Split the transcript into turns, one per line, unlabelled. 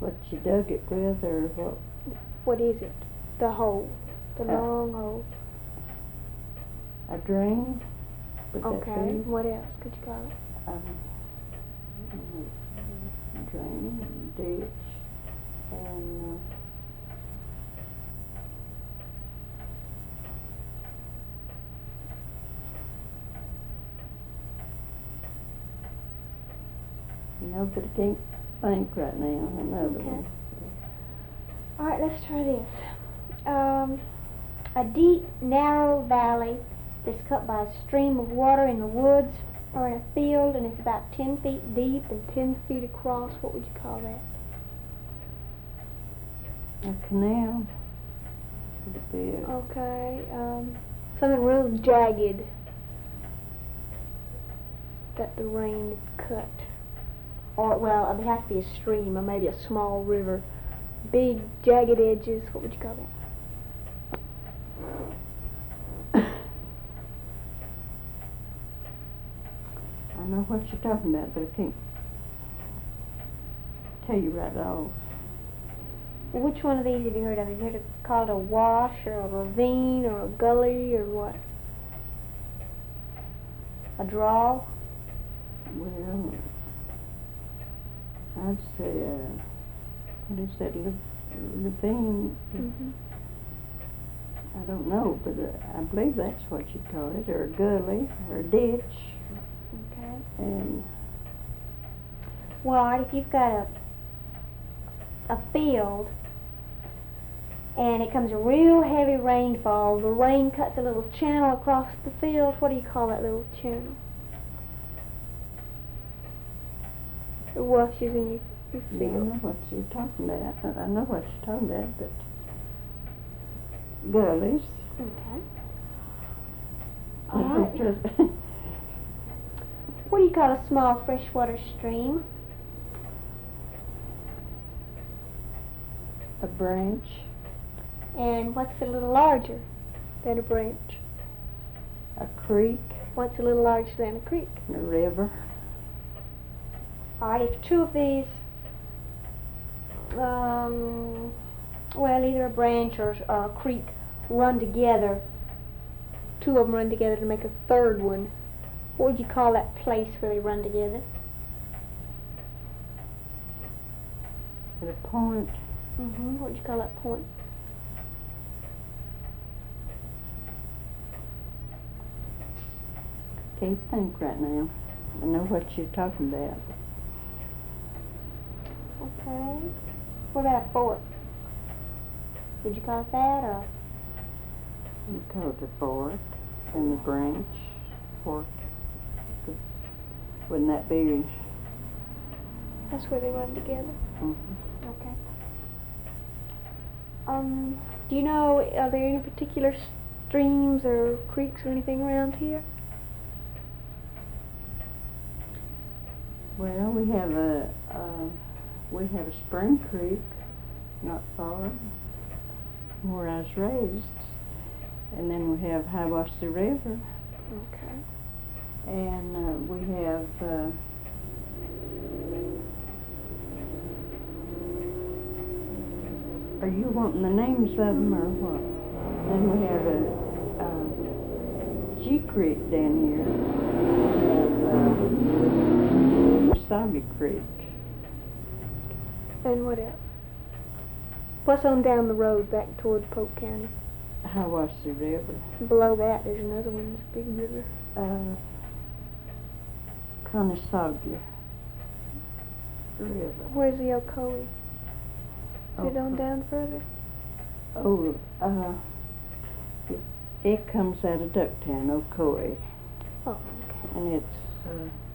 What you dug it with, or what?
What is it? The hole. The long hole.
A drain? Would that
Okay.
be?
What else could you call it?
Drain, ditch, and no, but I can't think right now. Another one.
All right, let's try this. A deep, narrow valley that's cut by a stream of water in the woods or in a field, and it's about 10 feet deep and 10 feet across. What would you call that?
A canal. Would it be
Okay. Something real jagged that the rain cut. Or, well, it has to be a stream or maybe a small river. Big, jagged edges. What would you call that?
I know what you're talking about, but I can't tell you right off.
Which one of these have you heard of? Have you heard it called a wash or a ravine or a gully or what? A draw?
Well, I'd say, what is that, ravine? I don't know, but I believe that's what you call it, or a gully, or a ditch.
Okay.
And
well, if you've got a field and it comes a real heavy rainfall, the rain cuts a little channel across the field. What do you call that little channel? It washes in your field.
I know what you're talking about. I know what you're talking about, but gullies.
Okay. All right.
Right.
What do you call a small freshwater stream?
A branch.
And what's a little larger than a branch?
A creek.
What's a little larger than a creek?
A river.
Alright, if two of these, well, either a branch or a creek run together, two of them run together to make a third one, what would you call that place where they run together?
At a point.
What would you call that point?
Can't think right now. I know what you're talking about.
Okay. What about a fork? Would you call it that, or?
You call it a fork and a branch. Fork. Wouldn't that be?
That's where they run together. Okay. Do you know, are there any particular streams or creeks or anything around here?
Well, we have a spring creek not far from where I was raised, and then we have Hiwassee River.
Okay.
And we have are you wanting the names of them or what? Then we have a G Creek down here. We have Wasabi Creek.
And what else? What's on down the road back toward Polk County?
Hiwassee River.
Below that, there's another one, it's a big river.
Conasauga River.
Where's the Ocoee? Is it on down further?
Oh, it comes out of Ducktown, Ocoee.
Oh, okay.
And it's